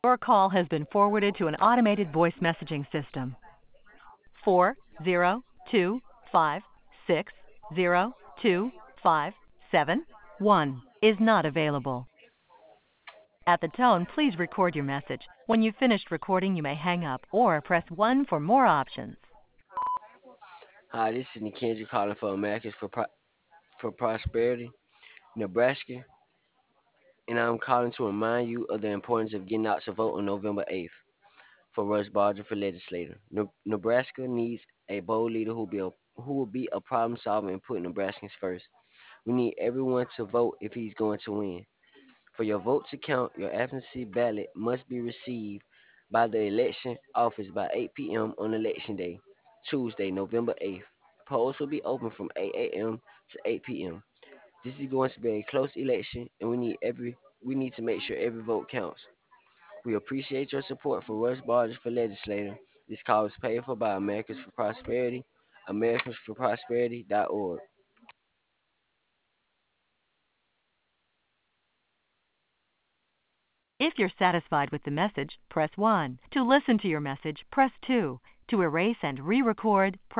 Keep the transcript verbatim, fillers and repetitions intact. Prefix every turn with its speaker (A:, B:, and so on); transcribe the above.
A: Your call has been forwarded to an automated voice messaging system. Four zero two five six zero two five seven one is not available. At the tone, please record your message. When you've finished recording, you may hang up or press one for more options.
B: Hi, this is Nikenji calling for Americans for Pro- for Prosperity, Nebraska, and I'm calling to remind you of the importance of getting out to vote on November eighth for Russ Barger for legislator. Ne- Nebraska needs a bold leader who will be a, who will be a problem solver and put Nebraskans first. We need everyone to vote if he's going to win. For your vote to count, your absentee ballot must be received by the election office by eight p m on election day, Tuesday, November eighth. Polls will be open from eight a m to eight p m. This is going to be a close election, and we need every we need to make sure every vote counts. We appreciate your support for Russ Barges for legislator. This call is paid for by Americans for Prosperity, americans for prosperity dot org.
A: If you're satisfied with the message, press one. To listen to your message, press two. To erase and re-record, press